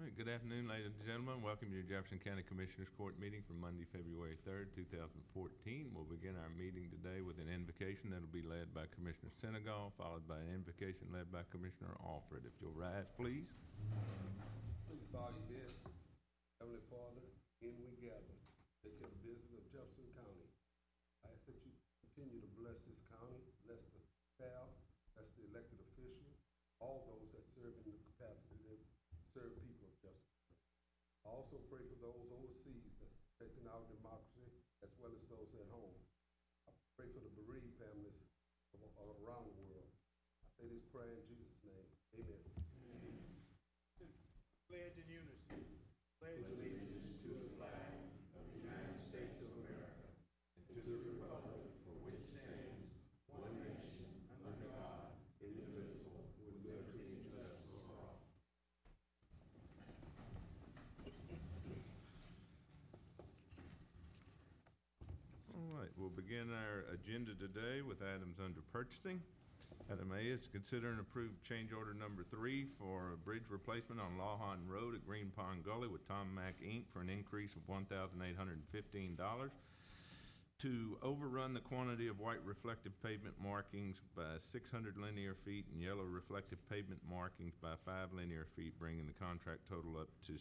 right, good afternoon, ladies and gentlemen. Welcome to your Jefferson County Commissioners Court meeting for Monday, February 3rd, 2014. We'll begin our meeting today with an invocation that will be led by Commissioner Senegal, followed by an invocation led by Commissioner Alfred. If you'll rise, please. Please bow your heads. Heavenly Father, in we gather. Take care of the business of Jefferson County. I ask that you continue to bless this county, bless the staff, bless the elected officials, all those that serve in the capacity that serve people of Jefferson. I also pray for those overseas that's protecting our democracy as well as those at home. I pray for the bereaved families around the world. I say this prayer in Jesus' name. Amen. Amen. Pledge in unison. Pledge allegiance to the flag of the United States of America and to the republic for which it stands, one nation, under God, indivisible, with liberty and justice for all. All right, we'll begin our agenda today with items under purchasing. Item A is to consider and approve change order number 3 for a bridge replacement on Lawhon Road at Green Pond Gully with Tom Mack Inc. for an increase of $1,815 to overrun the quantity of white reflective pavement markings by 600 linear feet and yellow reflective pavement markings by 5 linear feet, bringing the contract total up to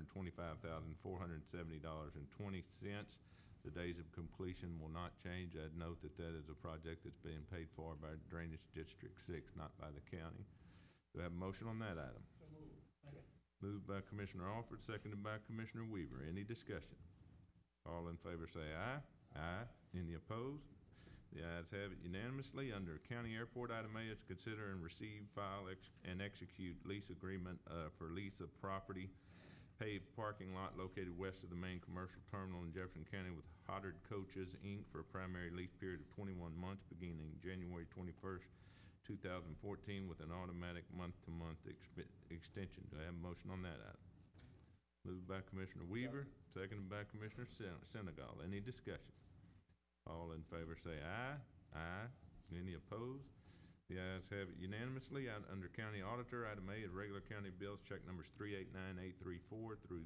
$625,470.20. The days of completion will not change. I'd note that that is a project that's being paid for by Drainage District 6, not by the county. Do I have a motion on that item? So moved. Second. Moved by Commissioner Alford, seconded by Commissioner Weaver. Any discussion? All in favor say aye. Aye. Any opposed? The ayes have it unanimously. Under County Airport, item A is to consider and receive, file, and execute lease agreement for lease of property paved parking lot located west of the main commercial terminal in Jefferson County with Hoddard Coaches, Inc. for a primary lease period of 21 months beginning January 21st, 2014 with an automatic month-to-month extension. Do I have a motion on that item? Moved by Commissioner Weaver, seconded by Commissioner Senegal. Any discussion? All in favor say aye. Aye. Any opposed? The ayes have it unanimously. Under County Auditor, item A is regular county bills, check numbers 389834 through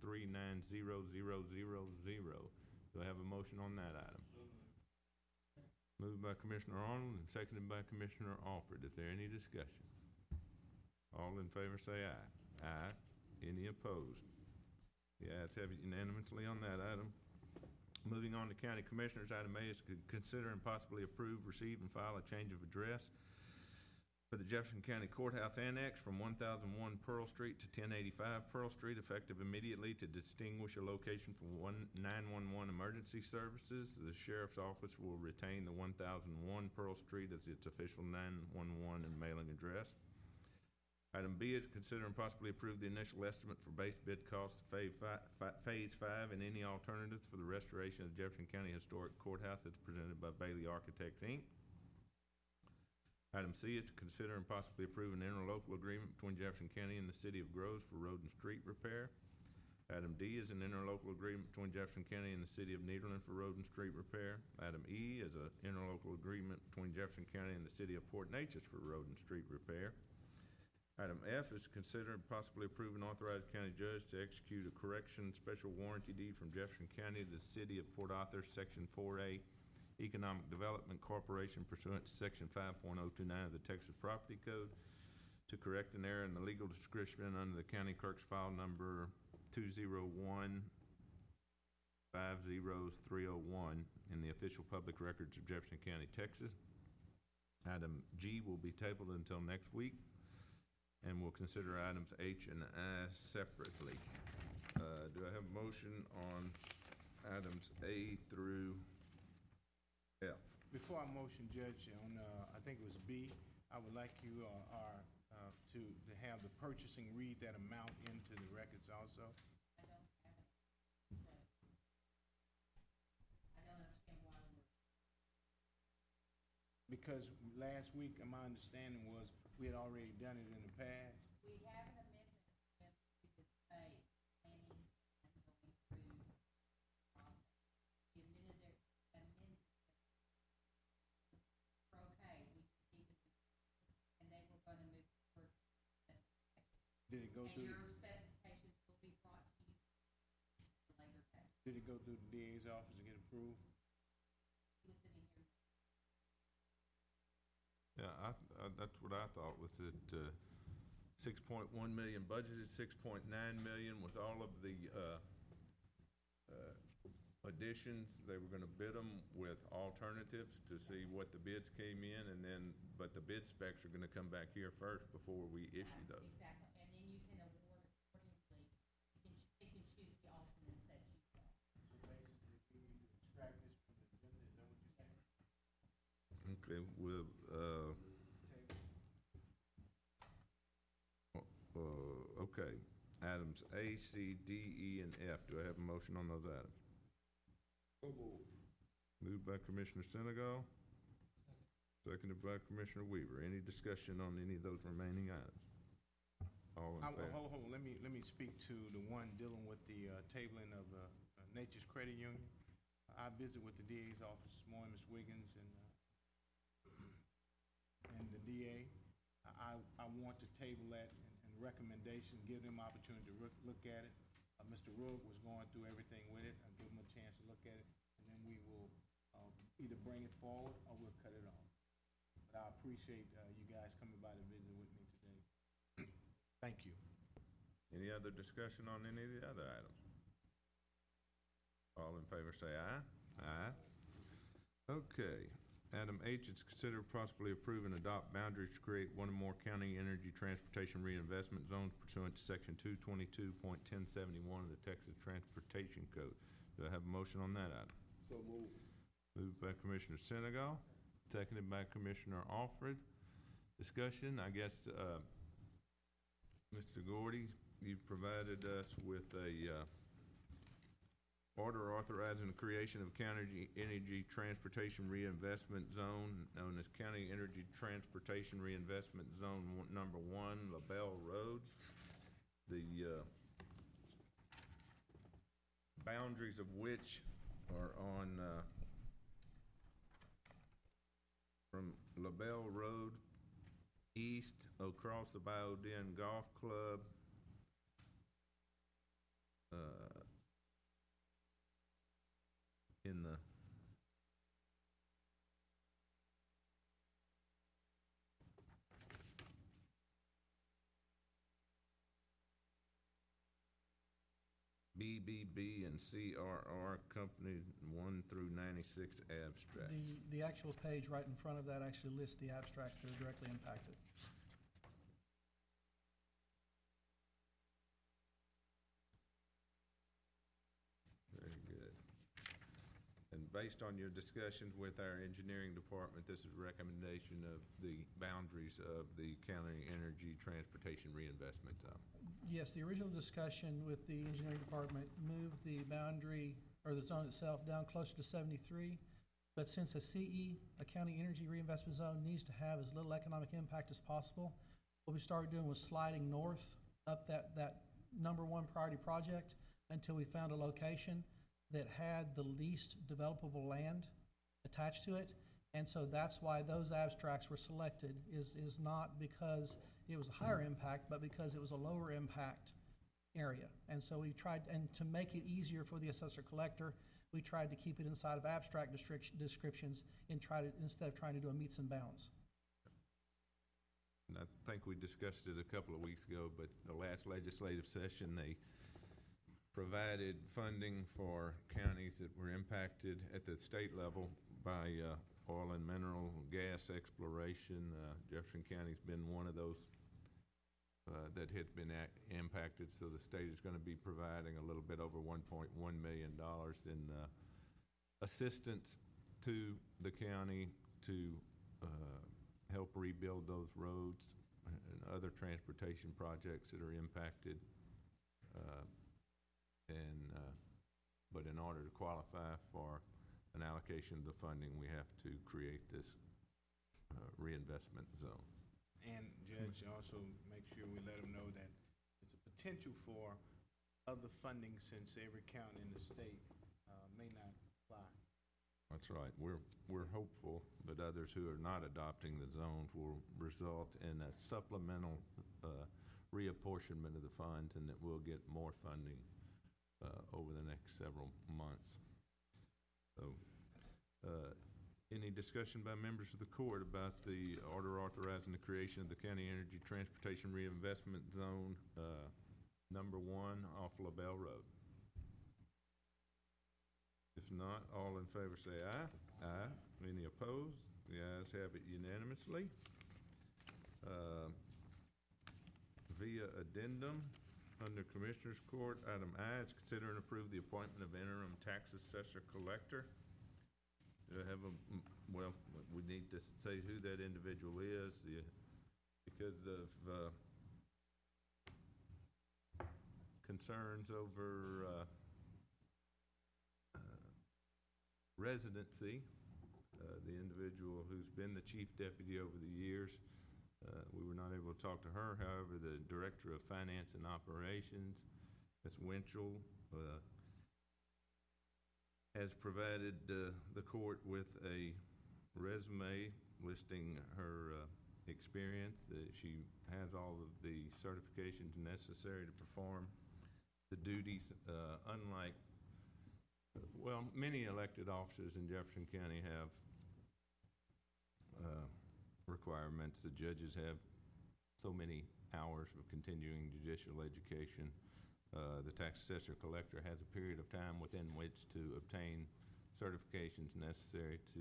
390000. Do I have a motion on that item? Moved by Commissioner Arnold and seconded by Commissioner Alford. Is there any discussion? All in favor say aye. Aye. Any opposed? The ayes have it unanimously on that item. Moving on to County Commissioners, item A is to consider and possibly approve, receive, and file a change of address for the Jefferson County Courthouse Annex from 1001 Pearl Street to 1085 Pearl Street, effective immediately to distinguish a location for 911 emergency services. The Sheriff's Office will retain the 1001 Pearl Street as its official 911 and mailing address. Item B is to consider and possibly approve the initial estimate for base bid cost of Phase 5 and any alternatives for the restoration of the Jefferson County Historic Courthouse that's presented by Bailey Architects, Inc. Item C is to consider and possibly approve an interlocal agreement between Jefferson County and the City of Groves for road and street repair. Item D is an interlocal agreement between Jefferson County and the City of Nederland for road and street repair. Item E is an interlocal agreement between Jefferson County and the City of Port Neches for road and street repair. Item F is to consider and possibly approve and authorize the county judge to execute a correction special warranty deed from Jefferson County to the City of Port Arthur, Section 4A, Economic Development Corporation, pursuant to Section 5.029 of the Texas Property Code, to correct an error in the legal description under the county clerk's file number 201-50301 in the official public records of Jefferson County, Texas. Item G will be tabled until next week, and we'll consider items H and I separately. Do I have a motion on items A through F? Before I motion, Judge, on I think it was B, I would like you to have the purchasing read that amount into the records also. I don't have it. I don't understand why we're. Because last week, my understanding was we had already done it in the past. We have an amendment to this pay planning and going through the amended for okay, we can keep it, and they were going to move forward. Did it go and through? your specifications Did it go through the DA's office to get approved? He was sitting here. Yeah, that's what I thought was that, 6.1 million budgeted, 6.9 million with all of the, additions. They were gonna bid them with alternatives to see what the bids came in, and then, but the bid specs are gonna come back here first before we issue those. Exactly, and then you can award accordingly. You can choose the alternates that you want. So basically, we need to extract this from the agenda, is that what you're saying? Okay, we'll, Table. okay, items A, C, D, E, and F. Do I have a motion on those items? So moved. Moved by Commissioner Senegal. Seconded by Commissioner Weaver. Any discussion on any of those remaining items? All in favor? Hold on, let me speak to the one dealing with the tabling of Nature's Credit Union. I visited with the DA's office this morning, Ms. Wiggins and the DA. I want to table that and recommendation, give them opportunity to look at it. Mr. Rook was going through everything with it. I'll give him a chance to look at it, and then we will either bring it forward or we'll cut it off. But I appreciate you guys coming by to visit with me today. Thank you. Any other discussion on any of the other items? All in favor say aye. Aye. Okay. Item H is consider possibly approve and adopt boundaries to create one or more county energy transportation reinvestment zones pursuant to section 222.1071 of the Texas Transportation Code. Do I have a motion on that item? So moved. Moved by Commissioner Senegal, seconded by Commissioner Alfred. Discussion, I guess, Mr. Gordy, you've provided us with a, order authorizing the creation of County Energy Transportation Reinvestment Zone, known as County Energy Transportation Reinvestment Zone Number 1, LaBelle Road. The boundaries of which are on, from LaBelle Road east across the Bayou Den Golf Club, in the BBB and CRR Company 1 through 96 abstract. The actual page right in front of that actually lists the abstracts that are directly impacted. Very good. And based on your discussions with our engineering department, this is a recommendation of the boundaries of the County Energy Transportation Reinvestment Zone. Yes, the original discussion with the engineering department moved the boundary, or the zone itself, down closer to 73. But since a CE, a County Energy Reinvestment Zone, needs to have as little economic impact as possible, what we started doing was sliding north up that number 1 priority project until we found a location that had the least developable land attached to it. And so that's why those abstracts were selected, is not because it was a higher impact, but because it was a lower impact area. And so we tried, and to make it easier for the assessor collector, we tried to keep it inside of abstract descriptions and instead of trying to do a meets and bounds. And I think we discussed it a couple of weeks ago, but the last legislative session, they provided funding for counties that were impacted at the state level by oil and mineral gas exploration. Jefferson County's been one of those that had been impacted, so the state is going to be providing a little bit over $1.1 million in assistance to the county to help rebuild those roads and other transportation projects that are impacted. But in order to qualify for an allocation of the funding, we have to create this reinvestment zone. And Judge, also make sure we let them know that there's a potential for other funding since every county in the state may not apply. That's right. We're hopeful that others who are not adopting the zones will result in a supplemental reapportionment of the funds, and that we'll get more funding over the next several months. So, any discussion by members of the court about the order authorizing the creation of the County Energy Transportation Reinvestment Zone, number 1 off LaBelle Road? If not, all in favor say aye. Aye. Any opposed? The ayes have it unanimously. Via addendum, under Commissioners Court, item I is consider and approve the appointment of interim tax assessor collector. Do I have well, we need to say who that individual is, because of concerns over residency. The individual who's been the chief deputy over the years, we were not able to talk to her. However, the director of finance and operations, Ms. Winchell, has provided the court with a resume listing her experience. She has all of the certifications necessary to perform the duties, unlike, well, many elected officers in Jefferson County have requirements. The judges have so many hours of continuing judicial education. The tax assessor collector has a period of time within which to obtain certifications necessary to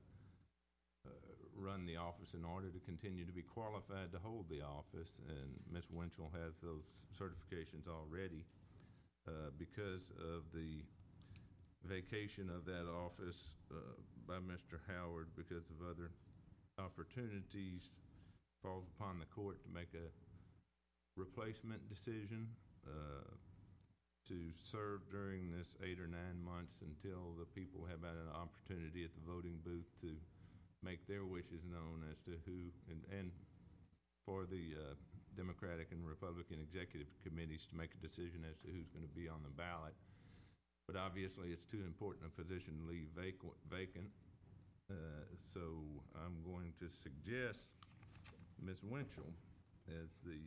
run the office in order to continue to be qualified to hold the office, and Ms. Winchell has those certifications already. Because of the vacation of that office by Mr. Howard because of other opportunities, falls upon the court to make a replacement decision to serve during this 8 or 9 months until the people have had an opportunity at the voting booth to make their wishes known as to who, and for the Democratic and Republican executive committees to make a decision as to who's going to be on the ballot. But obviously, it's too important a position to leave vacant. So I'm going to suggest Ms. Winchell as the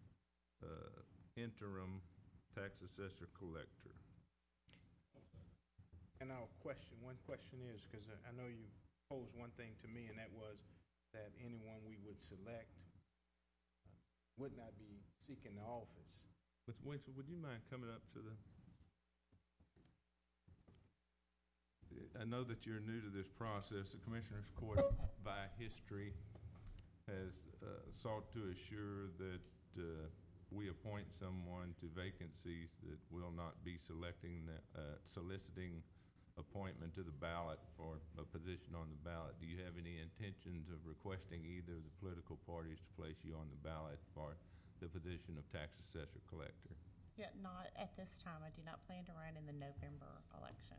interim tax assessor collector. And one question is, because I know you posed one thing to me, and that was that anyone we would select would not be seeking the office. Ms. Winchell, would you mind coming up to the... I know that you're new to this process. The Commissioners Court, by history, has sought to assure that we appoint someone to vacancies that will not be soliciting appointment to the ballot for a position on the ballot. Do you have any intentions of requesting either of the political parties to place you on the ballot for the position of tax assessor collector? Yeah, not at this time. I do not plan to run in the November election.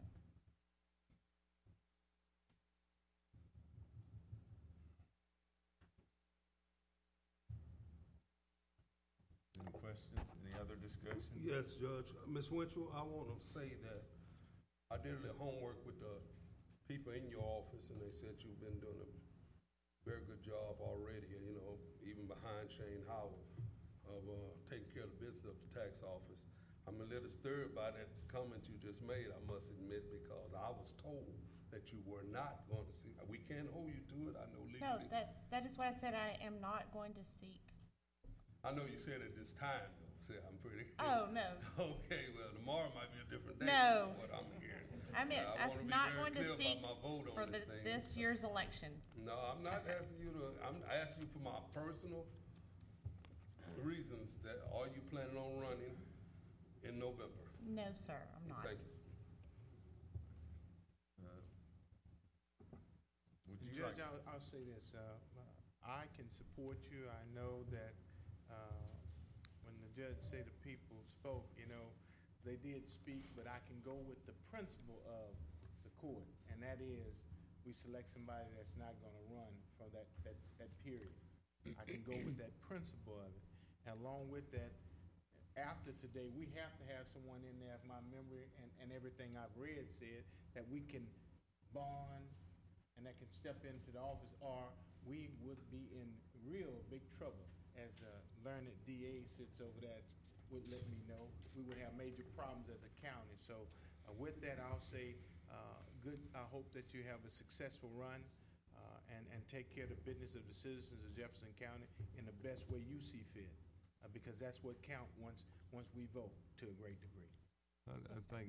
Any questions? Any other discussion? Yes, Judge. Ms. Winchell, I want to say that I did a little homework with the people in your office, and they said you've been doing a very good job already, you know, even behind Shane Howard, of taking care of the business of the tax office. I'm a little stirred by that comment you just made, I must admit, because I was told that you were not going to see. We can't hold you to it, I know No, legally. that is what I said. I am not going to seek. I know you said at this time, though. See, I'm pretty. Oh, no. Okay, well, tomorrow might be a different day. No. From what I'm hearing. I mean, I I'm wanna be not very going to clear seek about my vote on for this thing. this year's election. No, I'm not asking you to. I'm asking you for my personal reasons. That are you planning on running in November? No, sir, I'm not. Thank you. Would you Judge, like? I'll say this. I can support you. I know that when the judge said the people spoke, you know, they did speak, but I can go with the principle of the court, and that is we select somebody that's not going to run for that period. I can go with that principle of it. And along with that, after today, we have to have someone in there, if my memory and everything I've read said, that we can bond and that can step into the office, or we would be in real big trouble as the learned DA sits over that would let me know, we would have major problems as a county. So with that, I'll say, I hope that you have a successful run and take care of the business of the citizens of Jefferson County in the best way you see fit, because that's what counts once we vote to a great degree. I think,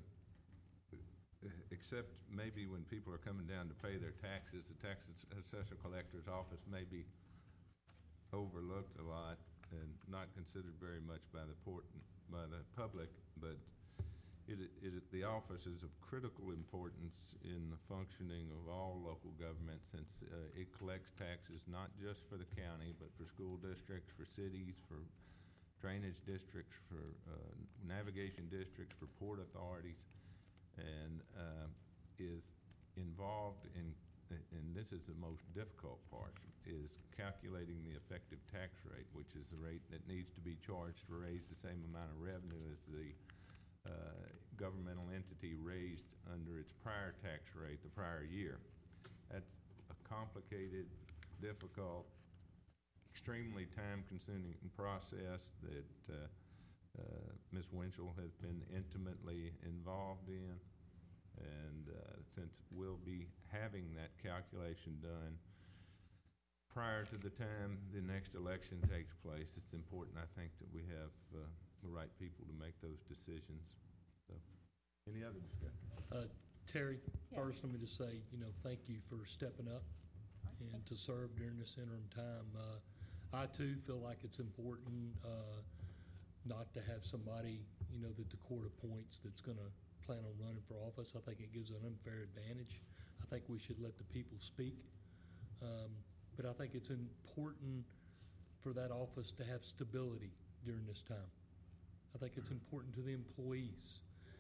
except maybe when people are coming down to pay their taxes, the tax assessor collector's office may be overlooked a lot and not considered very much by the public, but the office is of critical importance in the functioning of all local government, since it collects taxes not just for the county, but for school districts, for cities, for drainage districts, for navigation districts, for port authorities, and is involved in, and this is the most difficult part, is calculating the effective tax rate, which is the rate that needs to be charged to raise the same amount of revenue as the governmental entity raised under its prior tax rate the prior year. That's a complicated, difficult, extremely time-consuming process that Ms. Winchell has been intimately involved in, and since we'll be having that calculation done prior to the time the next election takes place, it's important, I think, that we have the right people to make those decisions. So, any other discussion? Terry, Yes. first let me just say, thank you for stepping up and to serve during this interim time. I too feel like it's important not to have somebody, that the court appoints that's going to plan on running for office. I think it gives an unfair advantage. I think we should let the people speak. But I think it's important for that office to have stability during this time. I think it's important to the employees.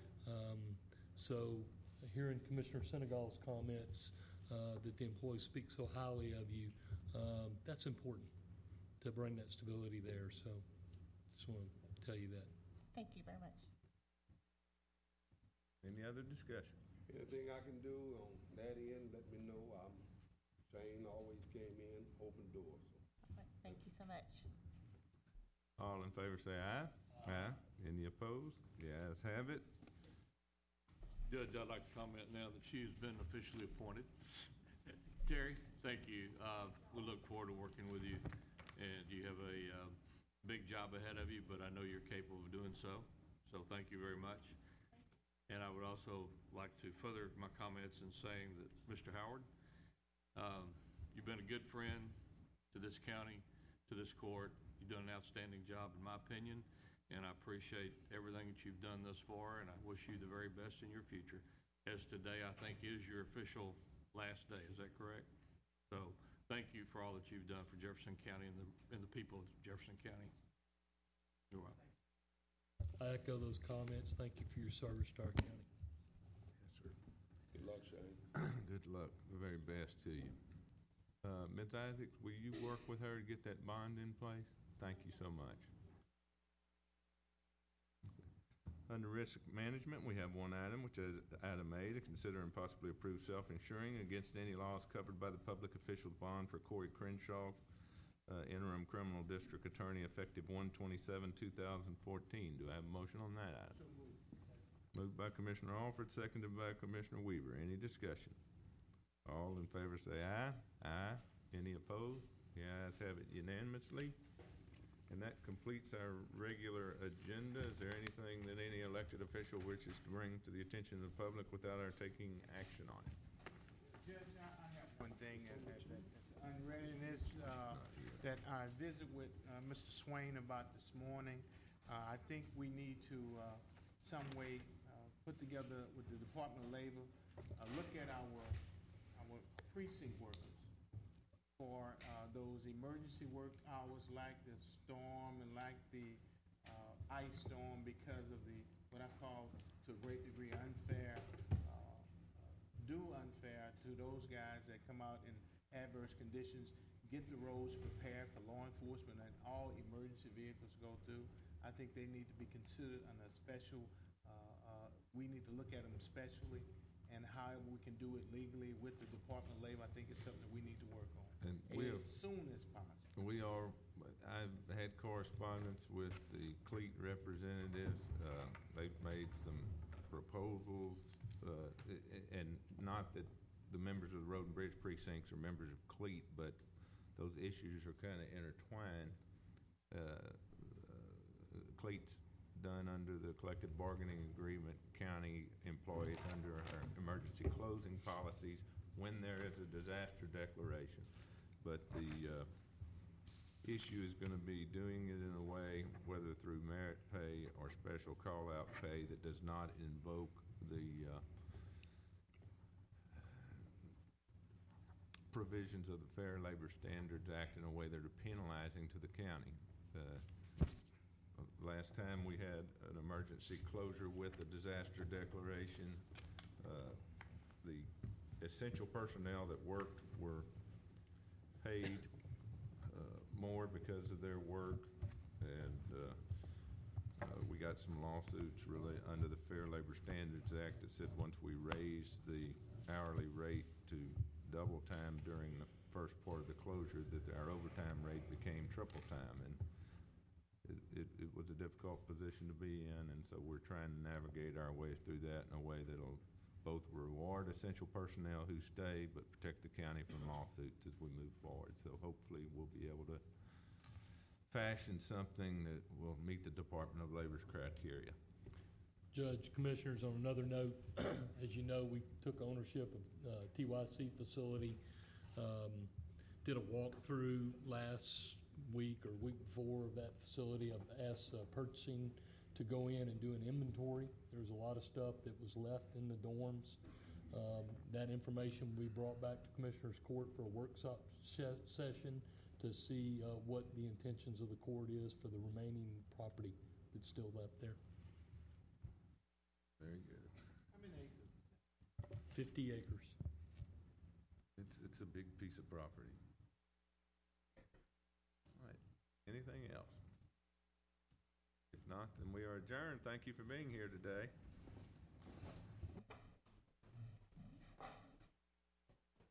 So hearing Commissioner Senegal's comments that the employees speak so highly of you, that's important to bring that stability there. So just want to tell you that. Thank you very much. Any other discussion? Anything I can do on that end, let me know. Shane always came in, open doors. All right, thank you so much. All in favor say aye. Aye. Any opposed? The ayes have it. Judge, I'd like to comment now that she's been officially appointed. Terry, thank you. We look forward to working with you, and you have a big job ahead of you, but I know you're capable of doing so. So thank you very much. And I would also like to further my comments in saying that, Mr. Howard, you've been a good friend to this county, to this court. You've done an outstanding job, in my opinion, and I appreciate everything that you've done thus far, and I wish you the very best in your future. As today, I think, is your official last day. Is that correct? So thank you for all that you've done for Jefferson County and the people of Jefferson County. You're welcome. I echo those comments. Thank you for your service to our county. Yes, sir. Good luck, Shane. Good luck. The very best to you. Ms. Isaacs, will you work with her to get that bond in place? Thank you so much. Under risk management, we have one item, which is item A, to consider and possibly approve self-insuring against any loss covered by the public official's bond for Corey Crenshaw, interim criminal district attorney, effective 1/27/2014. Do I have a motion on that item? Moved by Commissioner Alford, seconded by Commissioner Weaver. Any discussion? All in favor say aye. Aye. Any opposed? The ayes have it unanimously. And that completes our regular agenda. Is there anything that any elected official wishes to bring to the attention of the public without our taking action on it? Judge, I have one thing that's unreadiness that I visited with Mr. Swain about this morning. I think we need to some way put together with the Department of Labor, look at our precinct workers for those emergency work hours like the storm and like the ice storm, because of the, what I call to a great degree unfair to those guys that come out in adverse conditions, get the roads prepared for law enforcement and all emergency vehicles go through. I think they need to be considered on a special, we need to look at them specially and how we can do it legally with the Department of Labor, I think it's something that we need to work on. And we have- As soon as possible. I've had correspondence with the CLEAT representatives. They've made some proposals, and not that the members of the Road and Bridge precincts are members of CLEAT, but those issues are kind of intertwined. CLEAT's done under the collective bargaining agreement, county employees under our emergency closing policies when there is a disaster declaration. But the issue is going to be doing it in a way, whether through merit pay or special call-out pay, that does not invoke the provisions of the Fair Labor Standards Act in a way that are penalizing to the county. Last time we had an emergency closure with a disaster declaration, the essential personnel that worked were paid more because of their work, and we got some lawsuits really under the Fair Labor Standards Act that said once we raised the hourly rate to double time during the first part of the closure, that our overtime rate became triple time, and it was a difficult position to be in, and so we're trying to navigate our way through that in a way that'll both reward essential personnel who stay, but protect the county from lawsuits as we move forward. So hopefully we'll be able to fashion something that will meet the Department of Labor's criteria. Judge, Commissioners, on another note, as you know, we took ownership of TYC facility, did a walkthrough last week or week before of that facility. I've asked purchasing to go in and do an inventory. There's a lot of stuff that was left in the dorms. That information will be brought back to Commissioners Court for a workshop session to see what the intentions of the court is for the remaining property that's still left there. Very good. How many acres is that? 50 acres. It's a big piece of property. All right. Anything else? If not, then we are adjourned. Thank you for being here today.